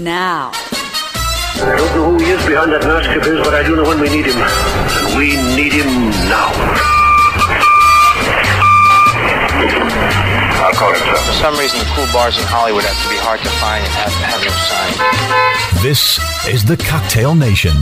now. I don't know who he is behind that mask of his, but I do know when we need him. And we need him now. I'll call him, sir. For some reason, the cool bars in Hollywood have to be hard to find and have no sign. This is the Cocktail Nation.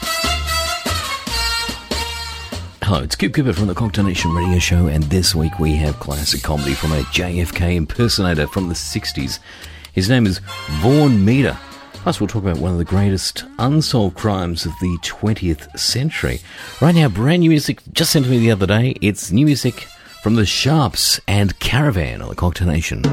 Hello, it's Cube Cooper from the Cocktail Nation Radio Show, and this week we have classic comedy from a JFK impersonator from the 60s. His name is Vaughn Meader. Plus, we'll talk about one of the greatest unsolved crimes of the 20th century. Right now, brand new music just sent to me the other day. It's new music from the Sharps and Caravan on the Cocktail Nation.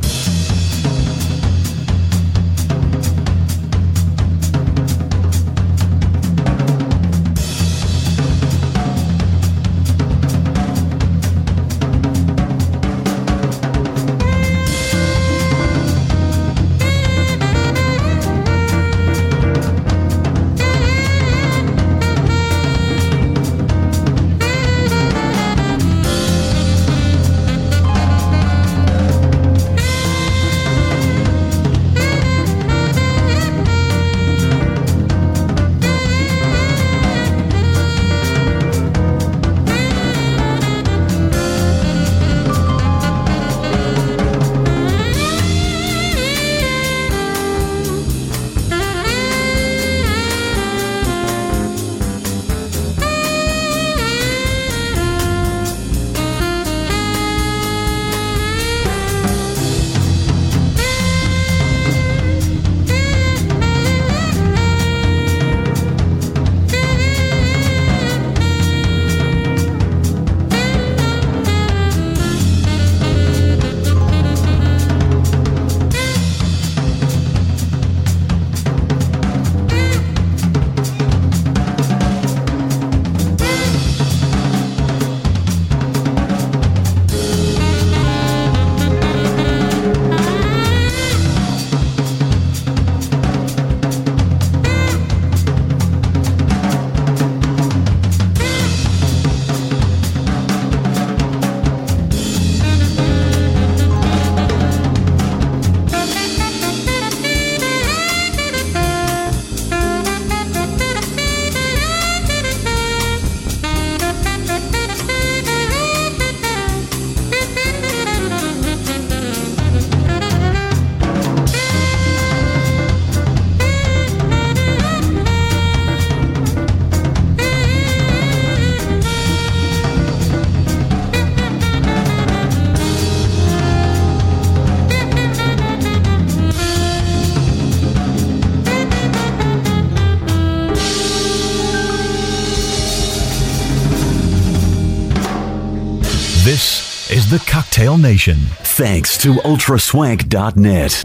This is the Cocktail Nation. Thanks to ultraswank.net.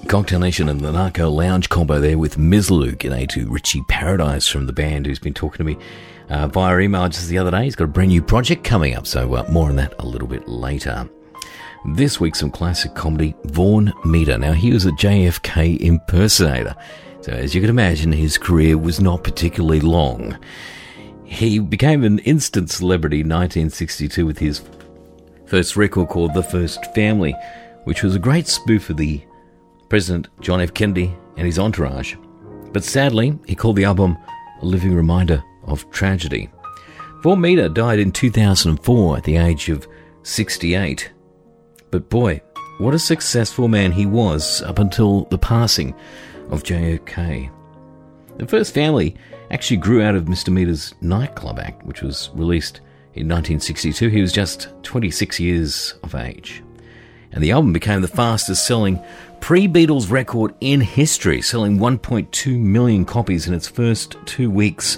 Cocktail Nation and the Narco Lounge combo there with Mizzaloo. G'day to Richie Paradise from the band, who's been talking to me via email just the other day. He's got a brand new project coming up, so more on that a little bit later. This week, some classic comedy, Vaughn Meader. Now, he was a JFK impersonator, so as you can imagine, his career was not particularly long. He became an instant celebrity in 1962 with his first record called The First Family, which was a great spoof of the President John F. Kennedy and his entourage. But sadly, he called the album a living reminder of tragedy. Vaughn Meader died in 2004 at the age of 68. But boy, what a successful man he was up until the passing of JFK. The First Family actually grew out of Mr. Meader's nightclub act, which was released in 1962. He was just 26 years of age. And the album became the fastest selling pre-Beatles record in history, selling 1.2 million copies in its first 2 weeks,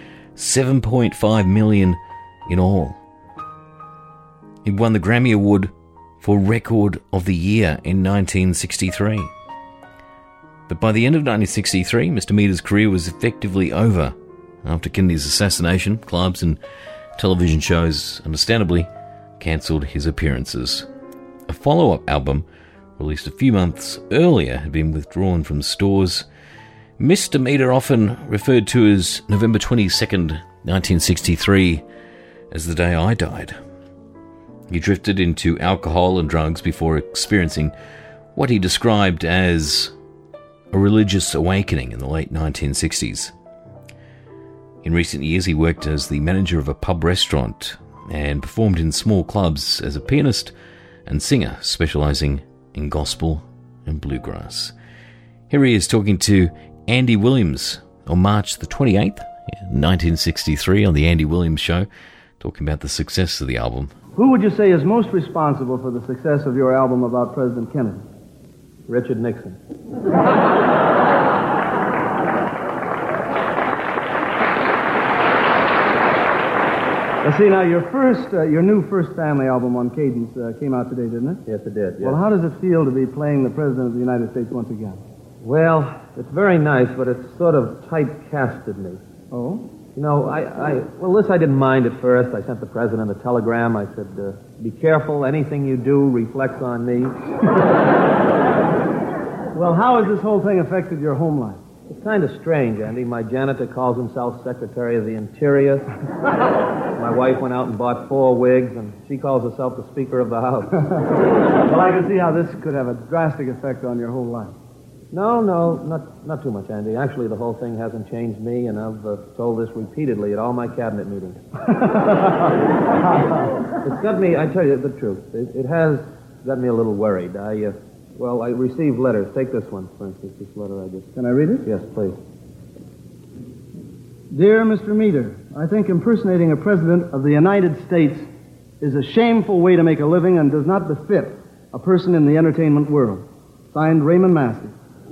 7.5 million in all. It won the Grammy Award for Record of the Year in 1963. But by the end of 1963, Mr. Meader's career was effectively over. After Kennedy's assassination, clubs and television shows, understandably, cancelled his appearances. A follow-up album, released a few months earlier, had been withdrawn from stores. Mr. Meader, often referred to as November 22nd, 1963, as the day I died. He drifted into alcohol and drugs before experiencing what he described as a religious awakening in the late 1960s. In recent years, he worked as the manager of a pub restaurant and performed in small clubs as a pianist and singer, specializing in gospel and bluegrass. Here he is talking to Andy Williams on March the 28th, 1963, on the Andy Williams Show, talking about the success of the album. Who would you say is most responsible for the success of your album about President Kennedy? Richard Nixon. Let's see, now your new First Family album on Cadence came out today, didn't it? Yes, it did. Yes. Well, how does it feel to be playing the President of the United States once again? Well, it's very nice, but it's sort of typecasted me. Oh? You know, this I didn't mind at first. I sent the President a telegram. I said, be careful, anything you do reflects on me. Well, how has this whole thing affected your home life? It's kind of strange, Andy. My janitor calls himself Secretary of the Interior. My wife went out and bought 4 wigs, and she calls herself the Speaker of the House. Well, I can see how this could have a drastic effect on your whole life. No, not too much, Andy. Actually, the whole thing hasn't changed me, and I've told this repeatedly at all my cabinet meetings. It's got me, I tell you the truth, it has got me a little worried. I received letters. Take this one, for instance, this letter I just... Can I read it? Yes, please. Dear Mr. Meader, I think impersonating a president of the United States is a shameful way to make a living and does not befit a person in the entertainment world. Signed, Raymond Massey.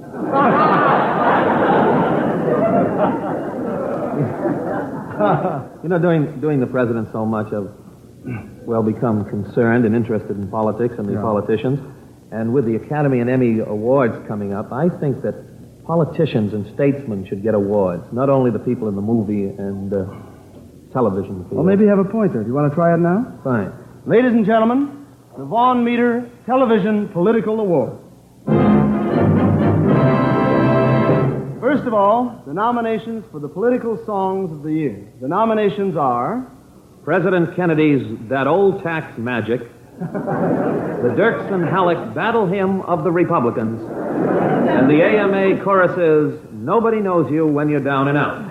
You know, doing the president so much, I've, become concerned and interested in politics and the politicians. And with the Academy and Emmy Awards coming up, I think that politicians and statesmen should get awards, not only the people in the movie and television field. Well, maybe you have a point there. Do you want to try it now? Fine. Ladies and gentlemen, the Vaughn Meader Television Political Award. First of all, the nominations for the political songs of the year. The nominations are... President Kennedy's That Old Tax Magic, the Dirks and Halleck Battle Hymn of the Republicans, and the AMA choruses, Nobody Knows You When You're Down and Out.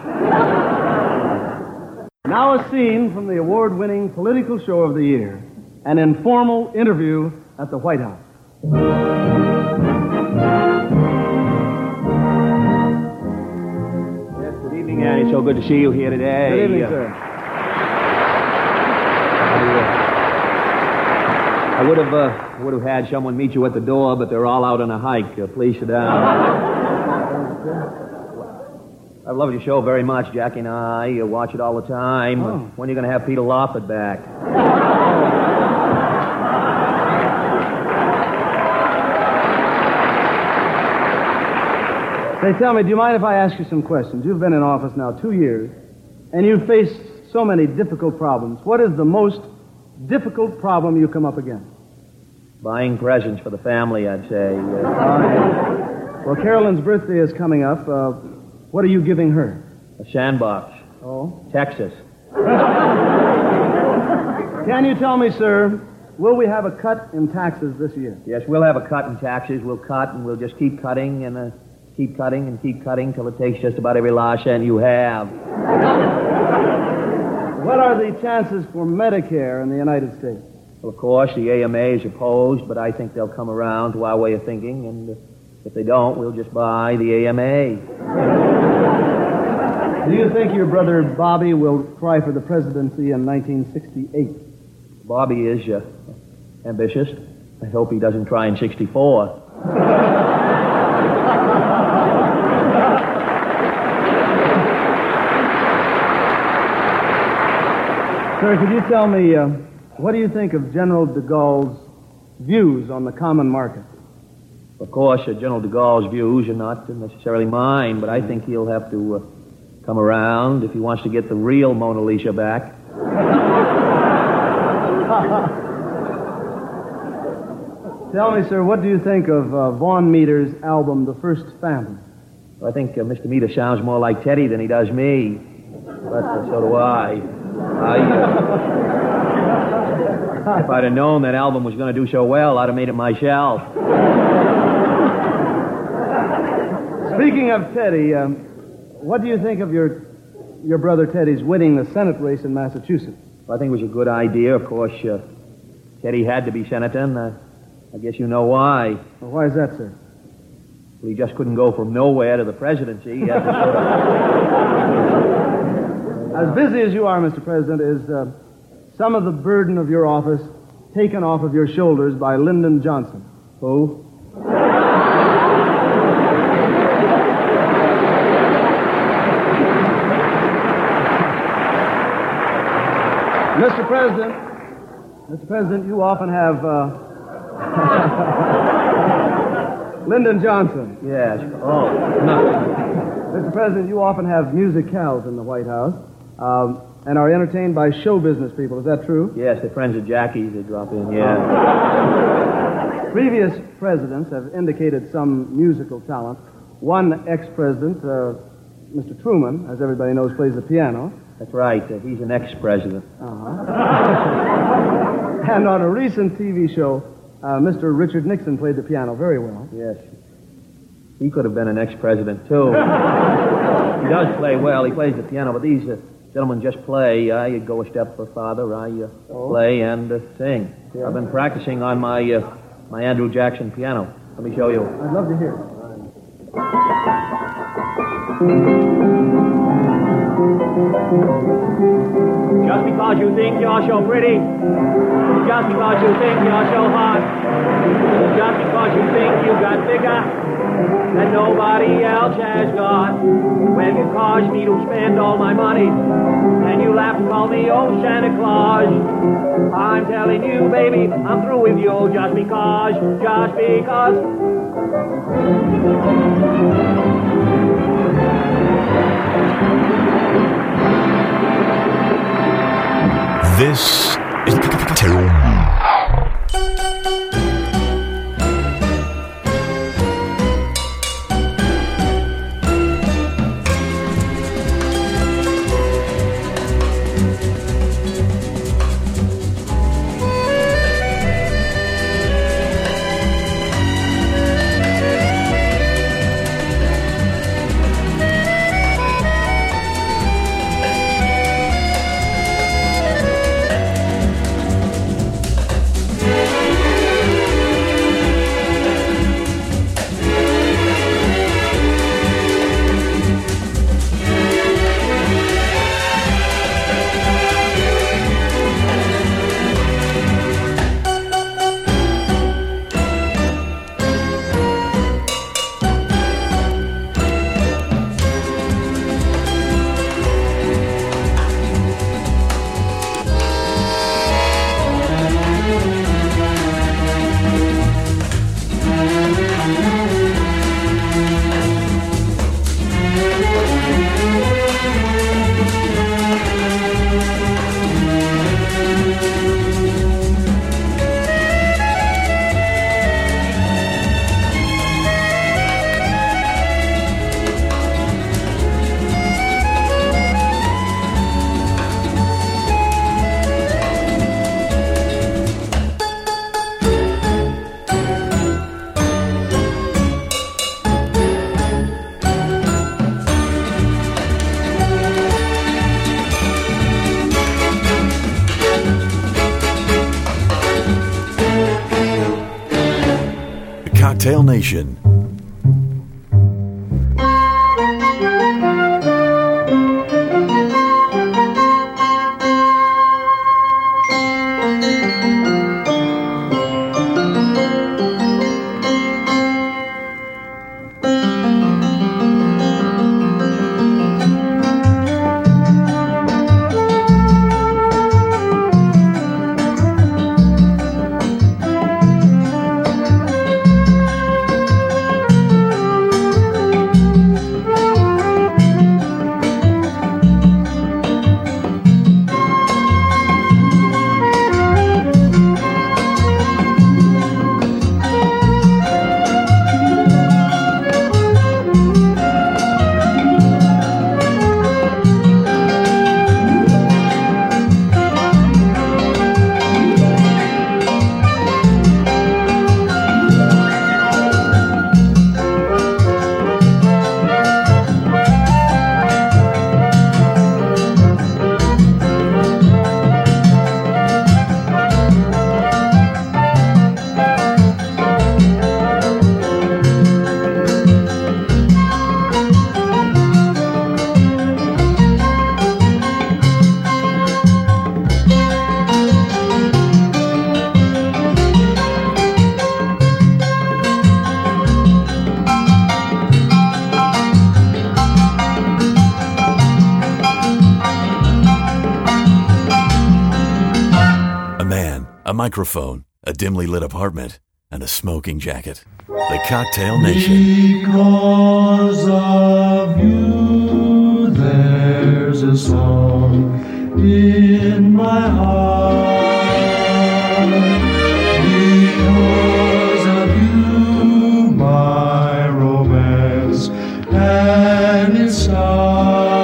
Now a scene from the award-winning political show of the year, an informal interview at the White House. Yes, good evening, Annie. So good to see you here today. Good evening, sir. I would have had someone meet you at the door, but they're all out on a hike. Please sit down. I've loved your show very much, Jackie and I. You watch it all the time. Oh. When are you going to have Peter Lawford back? Say, tell me, do you mind if I ask you some questions? You've been in office now 2 years, and you've faced so many difficult problems. What is the most difficult problem you come up against? Buying presents for the family, I'd say. Well, Carolyn's birthday is coming up. What are you giving her? A sandbox. Oh? Texas. Can you tell me, sir, will we have a cut in taxes this year? Yes, we'll have a cut in taxes. We'll cut, and we'll just keep cutting, and keep cutting, and keep cutting till it takes just about every last cent you have. What are the chances for Medicare in the United States? Well, of course, the AMA is opposed, but I think they'll come around to our way of thinking, and if they don't, we'll just buy the AMA. Do you think your brother Bobby will try for the presidency in 1968? Bobby is ambitious. I hope he doesn't try in 64. Sir, could you tell me, what do you think of General de Gaulle's views on the common market? Of course, General de Gaulle's views are not necessarily mine, but I think he'll have to come around if he wants to get the real Mona Lisa back. Tell me, sir, what do you think of Vaughn Meader's album, The First Family? I think Mr. Meader sounds more like Teddy than he does me. But so do I. If I'd have known that album was going to do so well, I'd have made it myself. Speaking of Teddy, what do you think of your brother Teddy's winning the Senate race in Massachusetts? Well, I think it was a good idea. Of course, Teddy had to be senator, and I guess you know why. Well, why is that, sir? Well, he just couldn't go from nowhere to the presidency. He had to As busy as you are, Mr. President, is some of the burden of your office taken off of your shoulders by Lyndon Johnson? Who? Mr. President, you often have Lyndon Johnson. Yes. Oh, no. Mr. President, you often have musicals in the White House and are entertained by show business people. Is that true? Yes, they're friends of Jackie's. They drop in, yeah. Previous presidents have indicated some musical talent. One ex-president, Mr. Truman, as everybody knows, plays the piano. That's right. He's an ex-president. And on a recent TV show, Mr. Richard Nixon played the piano very well. Yes. He could have been an ex-president, too. He does play well. He plays the piano, but these gentlemen just play. I go a step farther. I play and sing. Yeah. I've been practicing on my Andrew Jackson piano. Let me show you. I'd love to hear it. Just because you think you're so pretty, just because you think you're so hot, just because you think you got bigger that nobody else has got, when you cause me to spend all my money, and you laugh and call me old Santa Claus, I'm telling you, baby, I'm through with you just because. This is Cocktail. Cocktail Nation. A microphone, a dimly lit apartment, and a smoking jacket. The Cocktail Nation. Because of you, there's a song in my heart. Because of you, my romance and its start.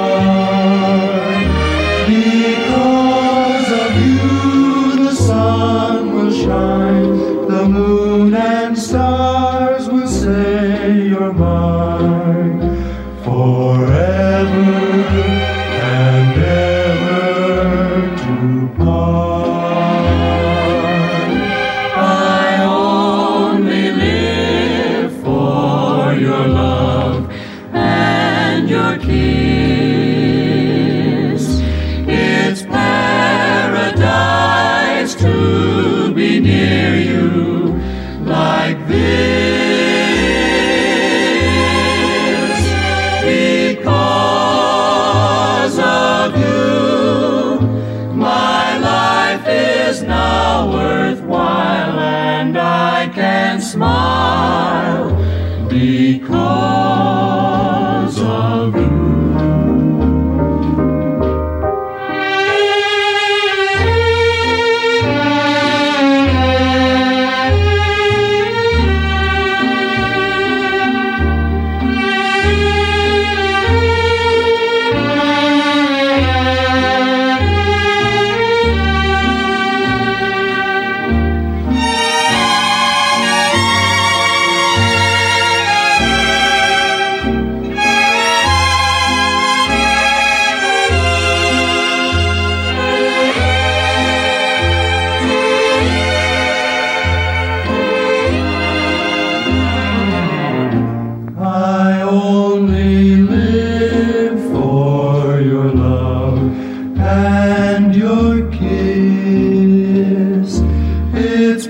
Because of you, the sun will shine, the moon and stars will say you're mine forever and ever to part. I only live for your love and your kiss. It's paradise to be near you like this. Because of you, my life is now worthwhile, and I can smile because of you. I only live for your love and your kiss. It's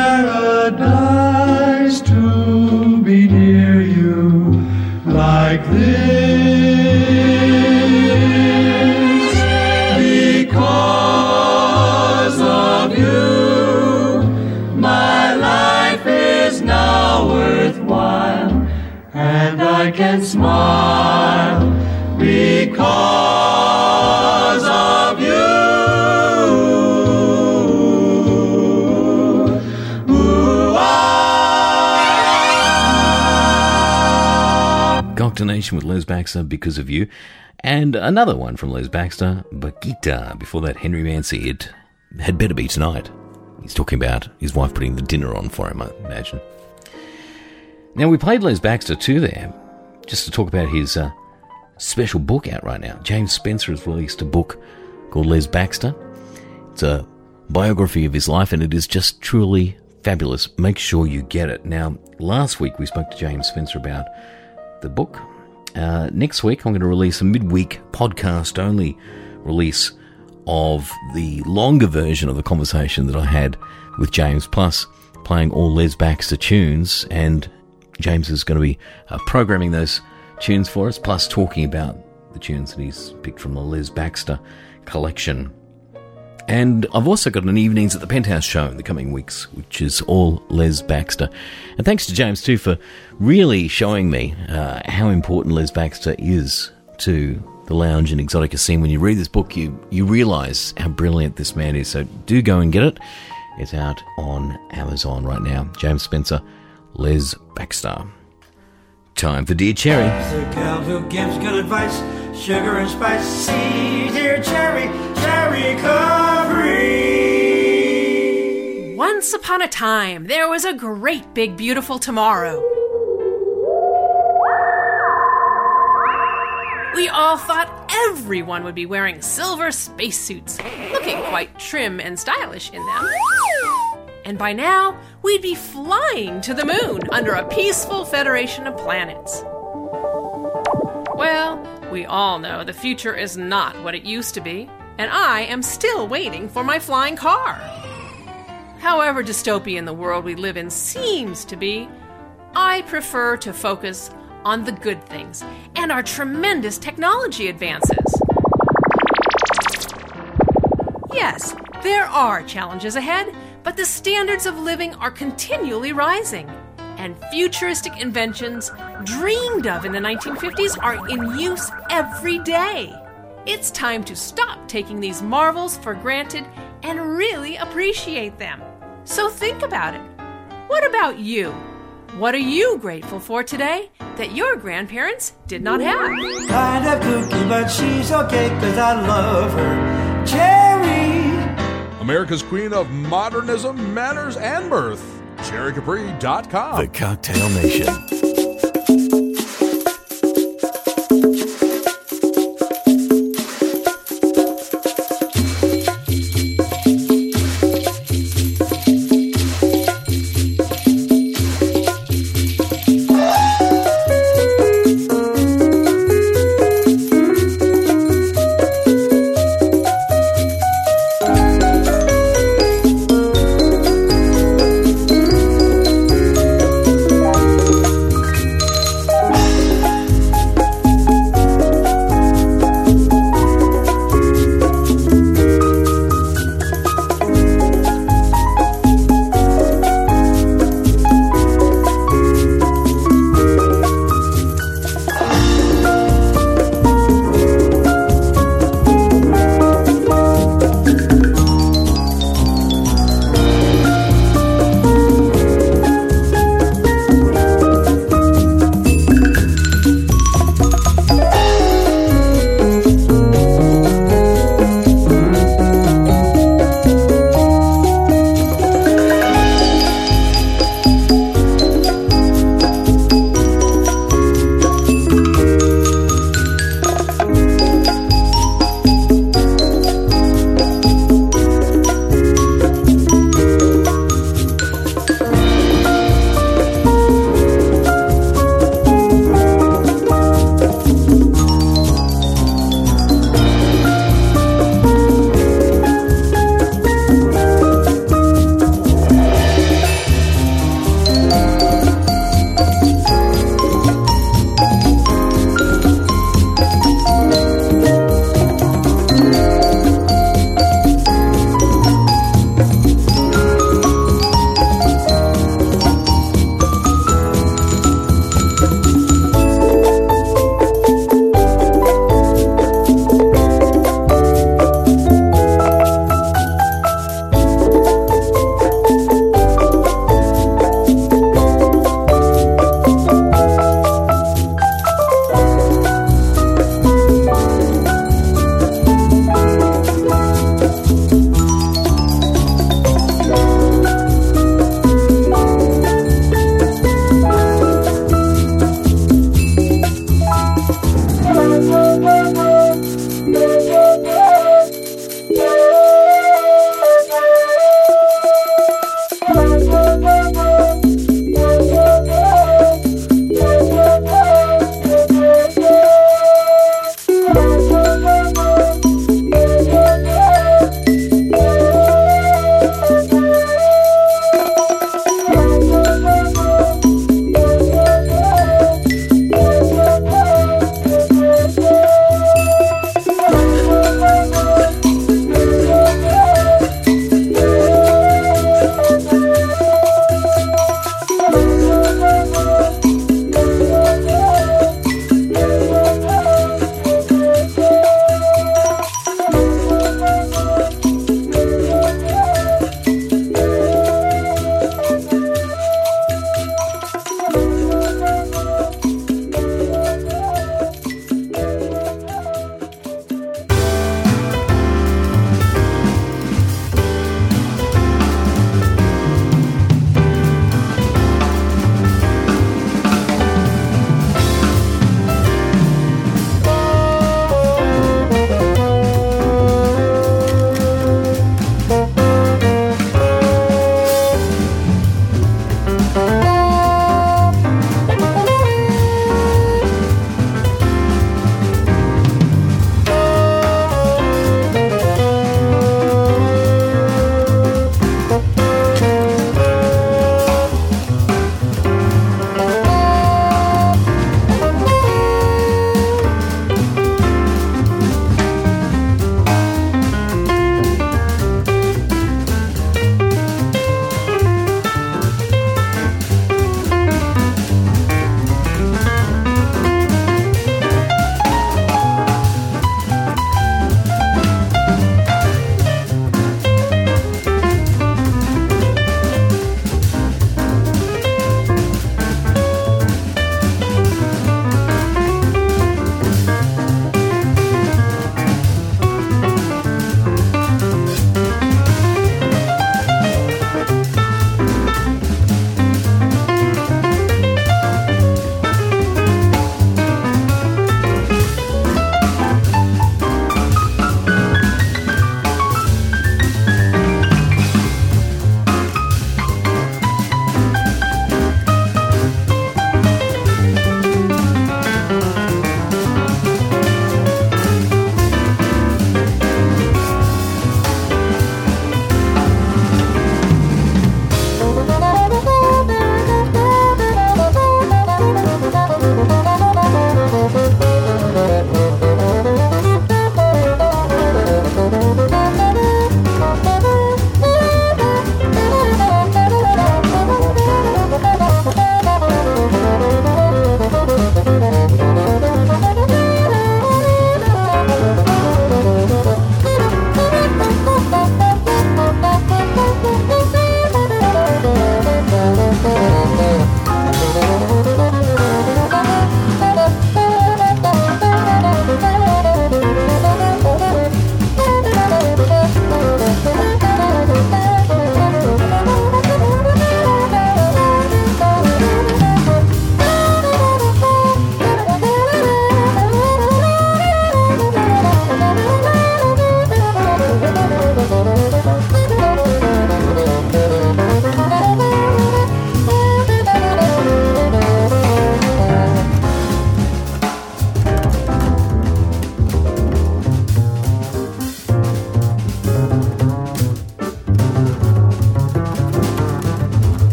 paradise to be near you like this. Because of you, my life is now worthwhile, and I can smile because of you. Cocktail Nation with Les Baxter, Because of You. And another one from Les Baxter, Bakita. Before that, Henry Mancy hit Had Better Be Tonight. He's talking about his wife putting the dinner on for him, I imagine. Now, we played Les Baxter too there, just to talk about his special book out right now. James Spencer has released a book called Les Baxter. It's a biography of his life, and it is just truly fabulous. Make sure you get it. Now, last week we spoke to James Spencer about the book. Next week I'm going to release a midweek podcast-only release of the longer version of the conversation that I had with James, plus playing all Les Baxter tunes, and James is going to be programming those tunes for us, plus talking about the tunes that he's picked from the Les Baxter collection. And I've also got an Evenings at the Penthouse show in the coming weeks, which is all Les Baxter. And thanks to James, too, for really showing me how important Les Baxter is to the lounge and exotica scene. When you read this book, you realise how brilliant this man is. So do go and get it. It's out on Amazon right now. James Spencer, Les Baxter. Time for Dear Cherry. The gal who gives good advice, sugar and spice. See, dear Cherry, Cherry Capri. Once upon a time, there was a great big beautiful tomorrow. We all thought everyone would be wearing silver spacesuits, looking quite trim and stylish in them. And by now, we'd be flying to the moon under a peaceful federation of planets. Well, we all know the future is not what it used to be, and I am still waiting for my flying car. However dystopian the world we live in seems to be, I prefer to focus on the good things and our tremendous technology advances. Yes, there are challenges ahead, but the standards of living are continually rising, and futuristic inventions dreamed of in the 1950s are in use every day. It's time to stop taking these marvels for granted and really appreciate them. So think about it. What about you? What are you grateful for today that your grandparents did not have? Kind of kooky, but she's okay because I love her. Cherry! America's queen of modernism, manners, and mirth. CherryCapri.com. The Cocktail Nation.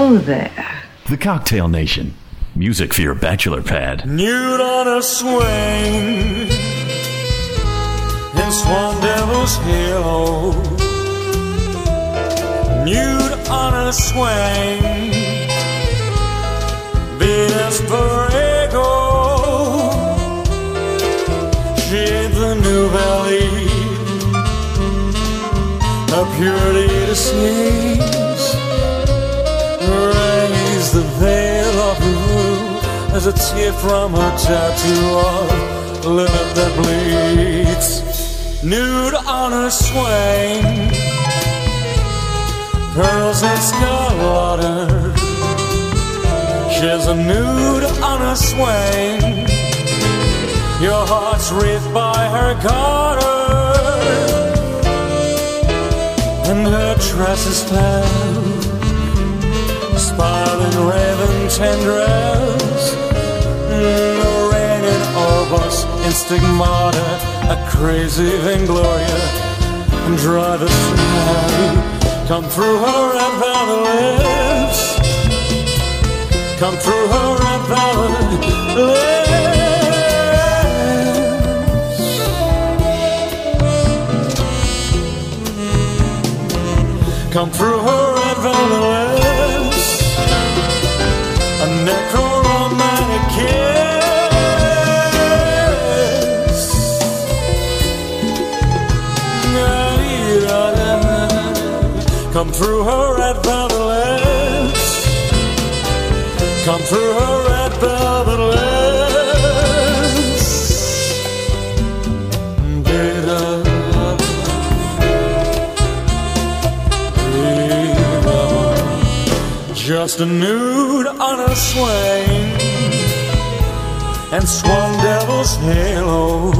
Hello there. The Cocktail Nation. Music for your bachelor pad. Nude on a swing in Swan Devil's halo. Nude on a swing, Venus Borrego. She ain't the new valley, a purity to seize. Raise the veil of her blue as a tear from her tattoo of linen that bleeds. Nude on her swing, pearls and scarlet. She's a nude on her swing. Your heart's wreathed by her garter, and her tresses fell, spiraling raven tendrils. The rain in Orbos, in Stigmata, a crazy Vaingloria, and dry the snow. Come through her red velvet lips, come through her red velvet lips. Come through her red velvet lips, a necromantic kiss. Come through her red velvet lips, come through her red velvet lips. Just a nude on a swing and Swan Devil's halo.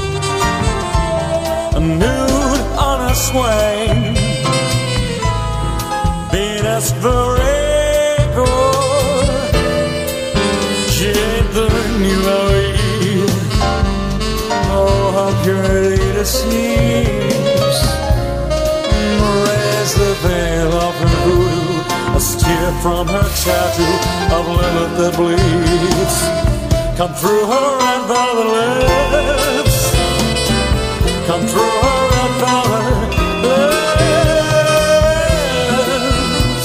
A nude on a swing, Venus Borrego. She ain't the new Louis. Oh, how purity to seems. Raise the veil of her voodoo, a tear from her tattoo of Lilith that bleeds. Come through her red velvet lips, come through her red velvet lips.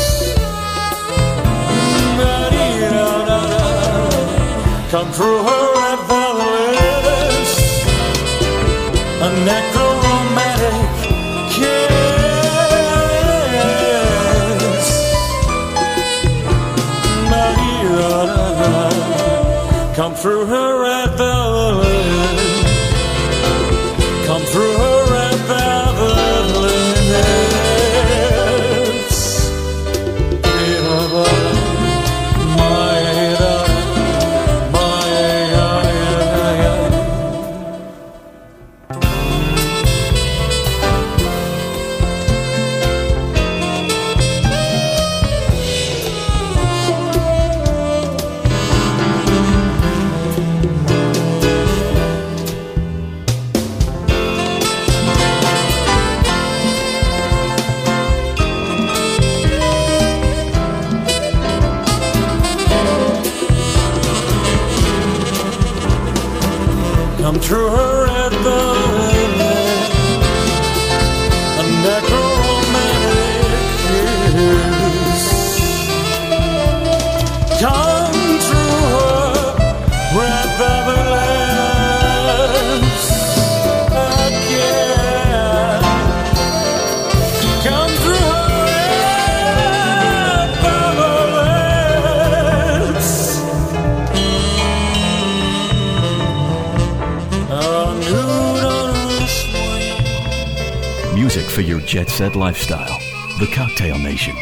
Come through her red velvet lips, a necromantic kiss. Come through her red velvet lips, come through her red velvet lips. Come through her red velvet lips, a necromantic kiss. Come through her red velvet lips again. Come through her red velvet lips. Music for your jet-set lifestyle. The Cocktail Nation.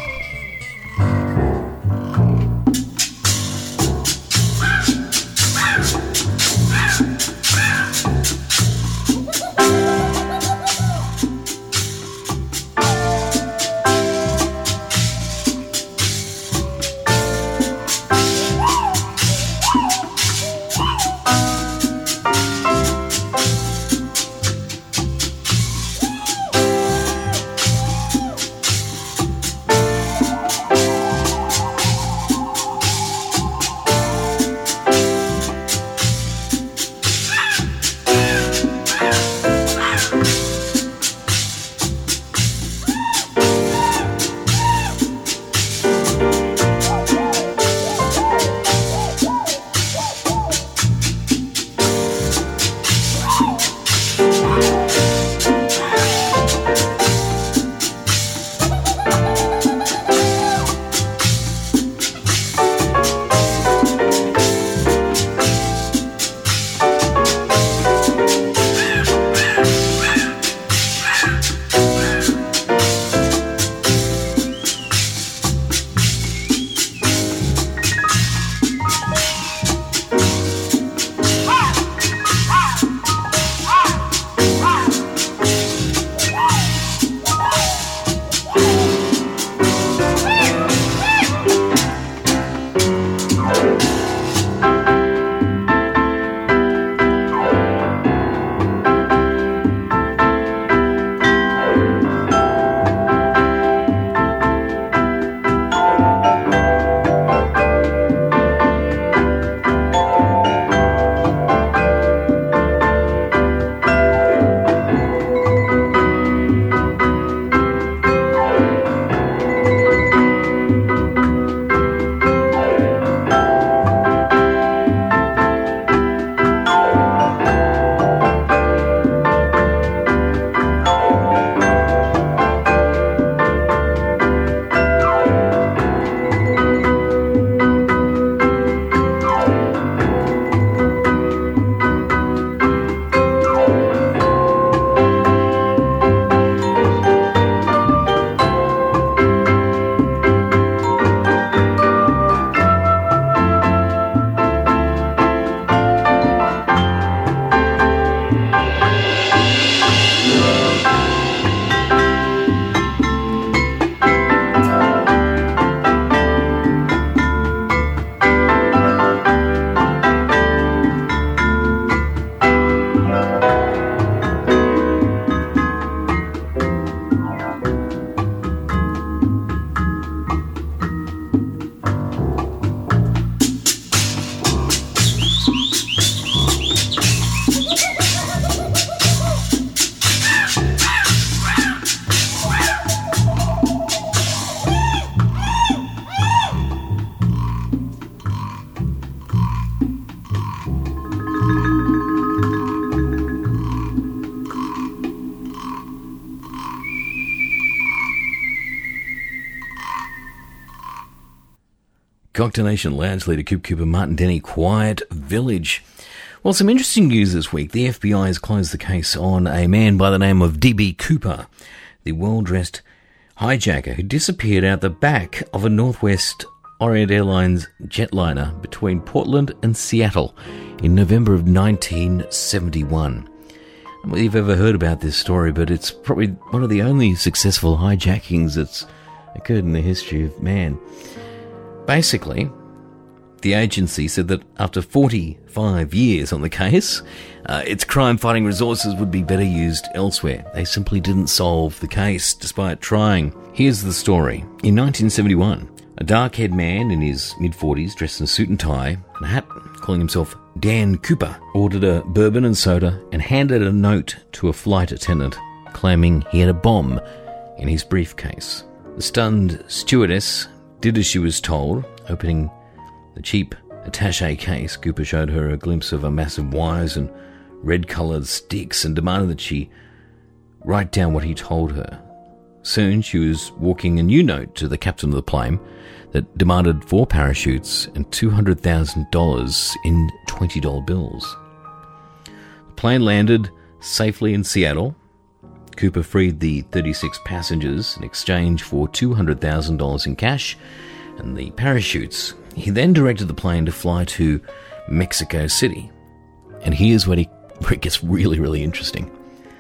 Cocktail Nation Lounge leader Coop Cooper, Martin Denny, Quiet Village. Well, some interesting news this week. The FBI has closed the case on a man by the name of D.B. Cooper, the well-dressed hijacker who disappeared out the back of a Northwest Orient Airlines jetliner between Portland and Seattle in November of 1971. I don't know if you've ever heard about this story, but it's probably one of the only successful hijackings that's occurred in the history of man. Basically, the agency said that after 45 years on the case, its crime-fighting resources would be better used elsewhere. They simply didn't solve the case despite trying. Here's the story. In 1971, a dark-haired man in his mid-40s, dressed in a suit and tie and a hat, calling himself Dan Cooper, ordered a bourbon and soda and handed a note to a flight attendant claiming he had a bomb in his briefcase. The stunned stewardess did as she was told. Opening the cheap attaché case, Cooper showed her a glimpse of a massive wires and red-coloured sticks and demanded that she write down what he told her. Soon she was walking a new note to the captain of the plane that demanded 4 parachutes and $200,000 in $20 bills. The plane landed safely in Seattle. Cooper freed the 36 passengers in exchange for $200,000 in cash and the parachutes. He then directed the plane to fly to Mexico City. And here's where it gets really, really interesting.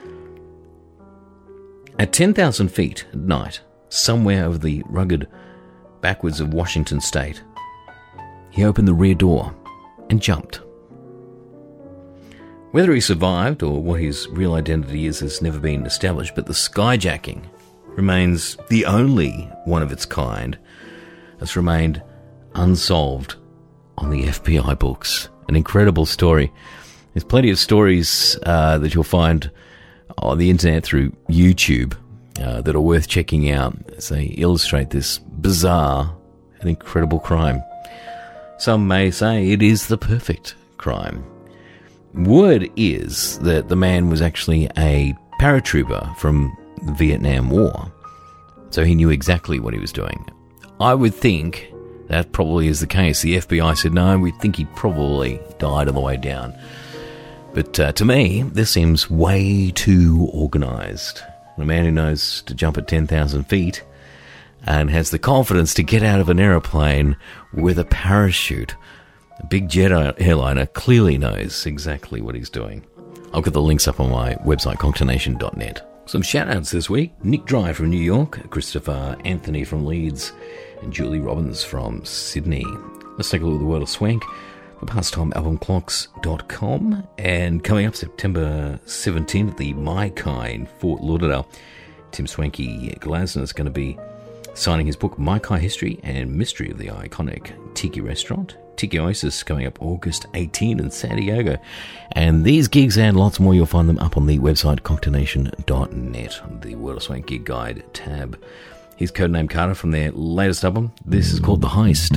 At 10,000 feet at night, somewhere over the rugged backwoods of Washington State, he opened the rear door and jumped. Whether he survived or what his real identity is has never been established, but the skyjacking remains the only one of its kind that's remained unsolved on the FBI books. An incredible story. There's plenty of stories that you'll find on the internet through YouTube that are worth checking out as they illustrate this bizarre and incredible crime. Some may say it is the perfect crime. Word is that the man was actually a paratrooper from the Vietnam War, so he knew exactly what he was doing. I would think that probably is the case. The FBI said, no, we think he probably died on the way down. But to me, this seems way too organised. A man who knows to jump at 10,000 feet and has the confidence to get out of an aeroplane with a parachute. A big jet airliner clearly knows exactly what he's doing. I'll get the links up on my website, cocktailnation.net. Some shout-outs this week. Nick Dry from New York, Christopher Anthony from Leeds, and Julie Robbins from Sydney. Let's take a look at the world of swank. The pastimealbumclocks.com, and coming up September 17th at the Mai Kai in Fort Lauderdale, Tim Swanky Glasner is going to be signing his book Mai Kai History and Mystery of the Iconic Tiki Restaurant. Tiki Oasis coming up August 18 in San Diego. And these gigs and lots more, you'll find them up on the website cocktailnation.net, on the World of Swank Gig Guide tab. Here's Codename Carter from their latest album. This is called The Heist.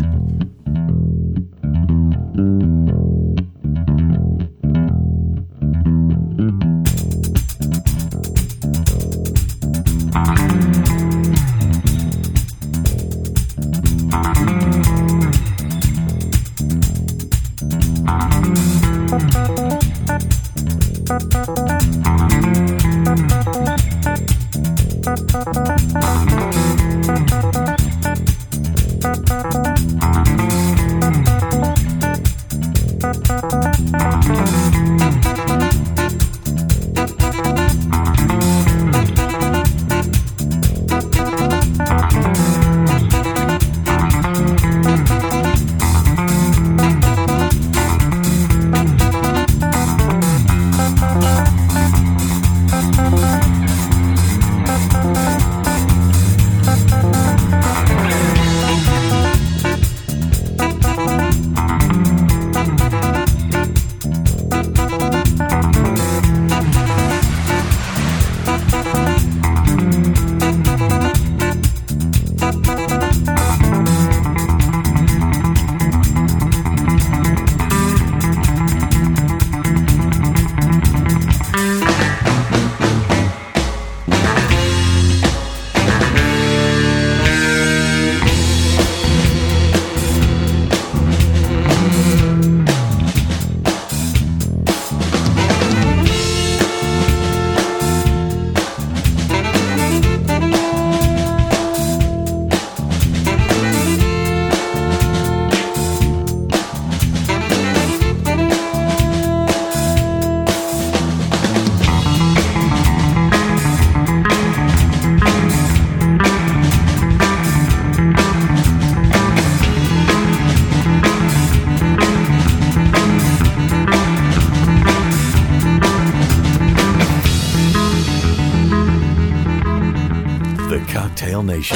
Cocktail Nation.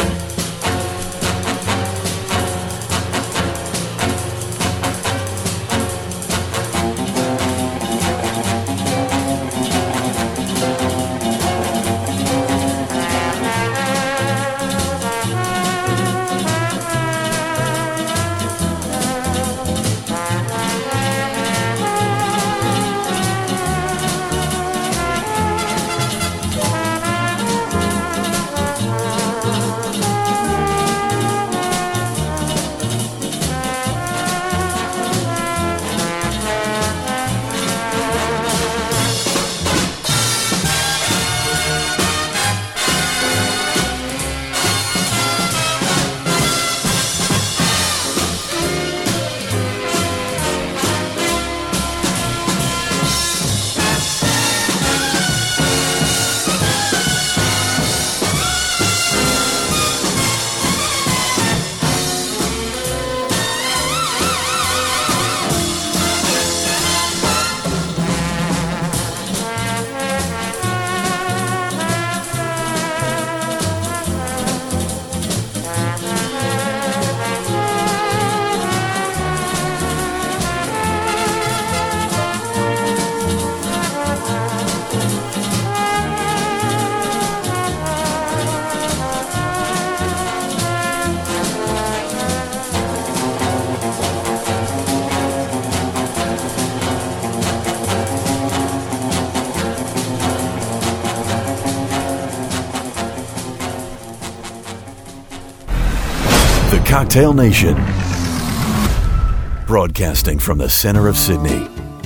The Cocktail Nation, broadcasting from the center of Sydney.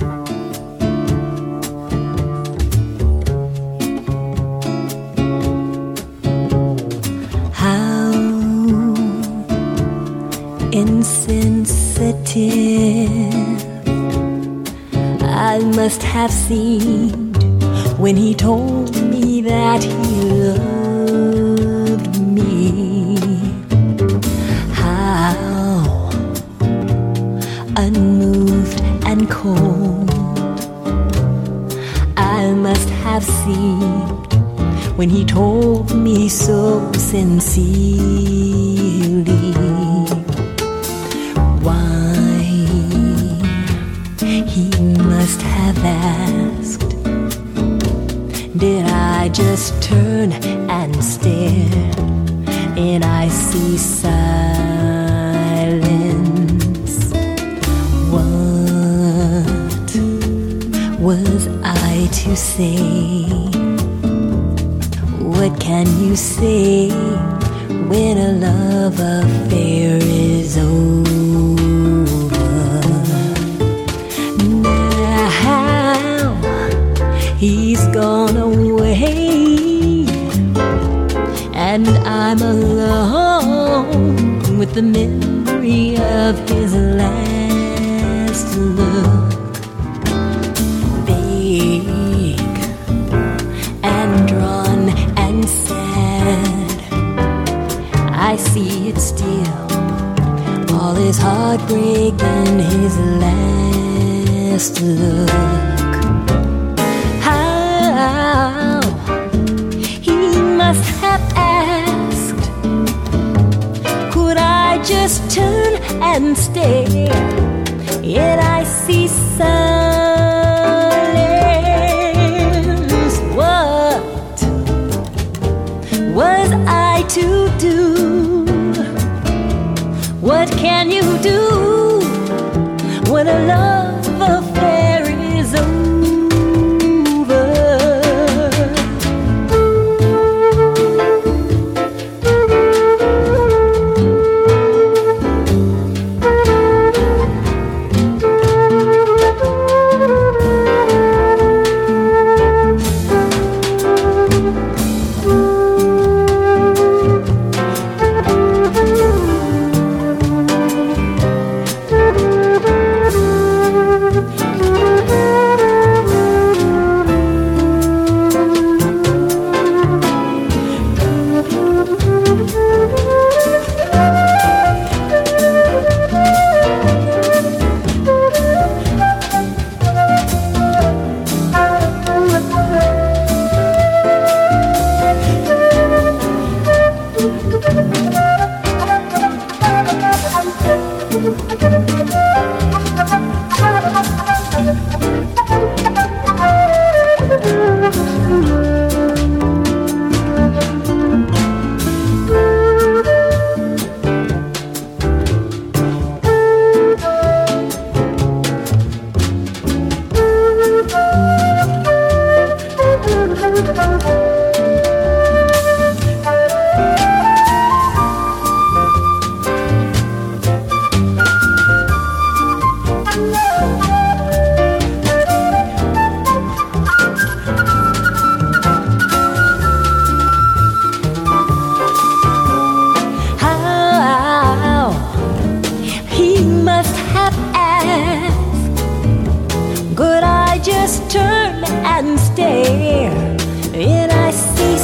How insensitive I must have seemed when he told me that he loved me. Unmoved and cold I must have seemed when he told me so sincerely. Why he must have asked, did I just turn and stare in icy silence? What was I to say? What can you say when a love affair is over? Now he's gone away, and I'm alone with the memory of his last look. Vague and drawn and sad, I see it still, all his heartbreak and his last look. How he must have asked, could I just turn and stare? Yet I see silence. What was I to do? What can you do when a love affair is over? Turn and stare, and I see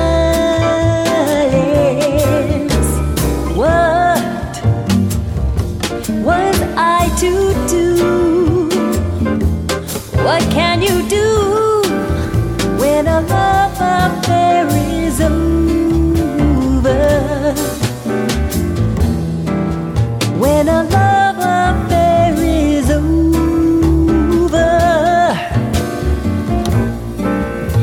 silence. What was I to do? What can you do when a love affair is over? When a love affair is over.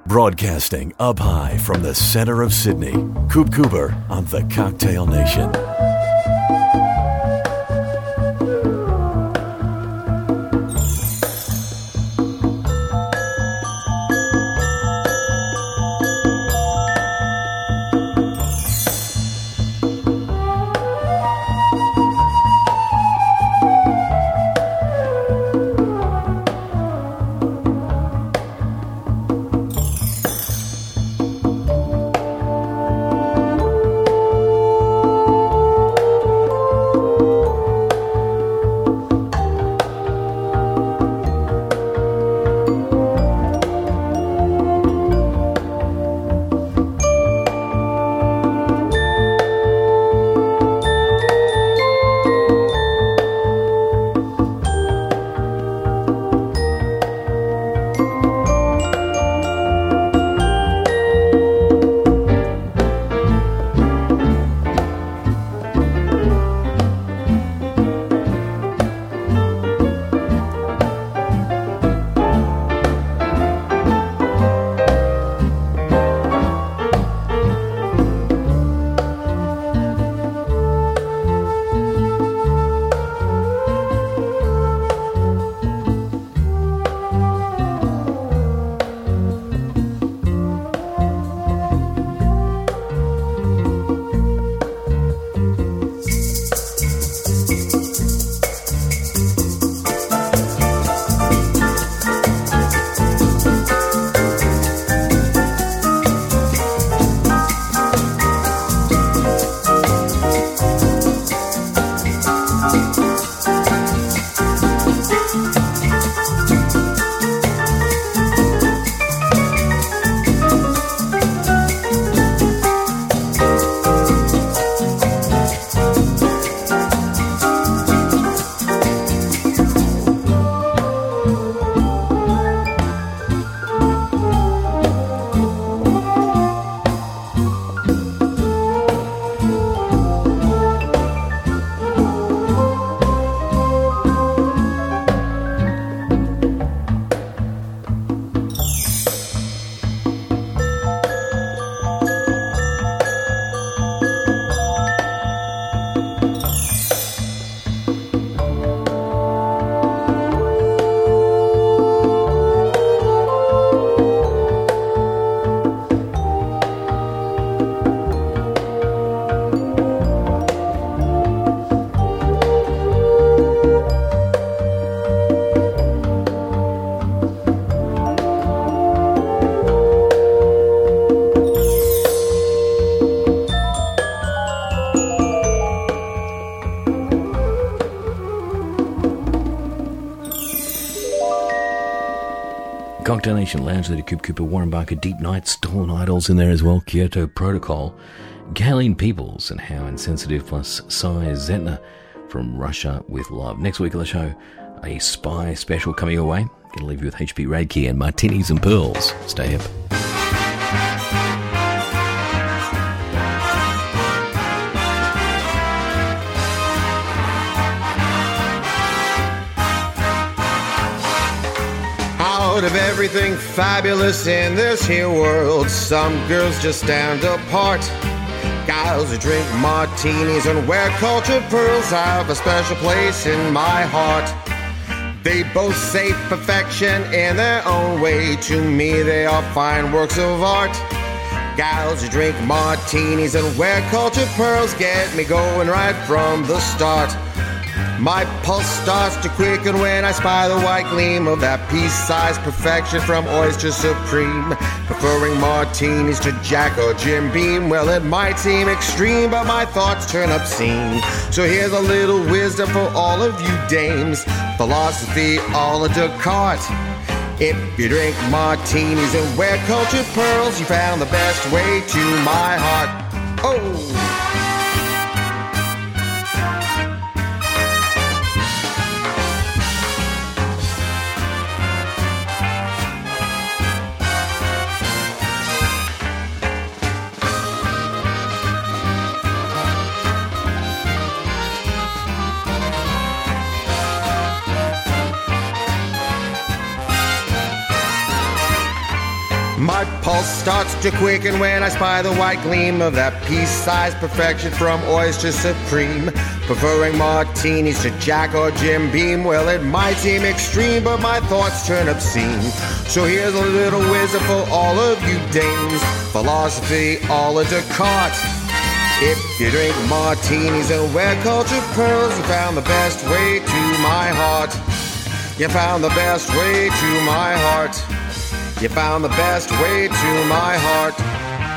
Broadcasting up high from the center of Sydney, Coop Cooper on the Cocktail Nation. Cocktail Nation Lounge, Leader Coop Cooper, Warren Barker, Deep Night, Stolen Idols in there as well, Kyoto Protocol, Galen Peoples, and How Insensitive, plus Cy Zentner from Russia with Love. Next week on the show, a spy special coming your way. Gonna leave you with HP Radke and Martinis and Pearls. Stay hip. Out of everything fabulous in this here world, some girls just stand apart. Guys who drink martinis and wear cultured pearls have a special place in my heart. They both say perfection in their own way. To me, they are fine works of art. Gals who drink martinis and wear cultured pearls get me going right from the start. My pulse starts to quicken when I spy the white gleam of that pea-sized perfection from Oyster Supreme. Preferring martinis to Jack or Jim Beam, well, it might seem extreme, but my thoughts turn obscene. So here's a little wisdom for all of you dames. Philosophy a la Descartes. If you drink martinis and wear cultured pearls, you found the best way to my heart. Oh! My pulse starts to quicken when I spy the white gleam of that pea-sized perfection from Oyster Supreme. Preferring martinis to Jack or Jim Beam. Well, it might seem extreme, but my thoughts turn obscene. So here's a little wisdom for all of you dames. Philosophy, all a Descartes. If you drink martinis and wear cultured pearls, you found the best way to my heart. You found the best way to my heart. You found the best way to my heart.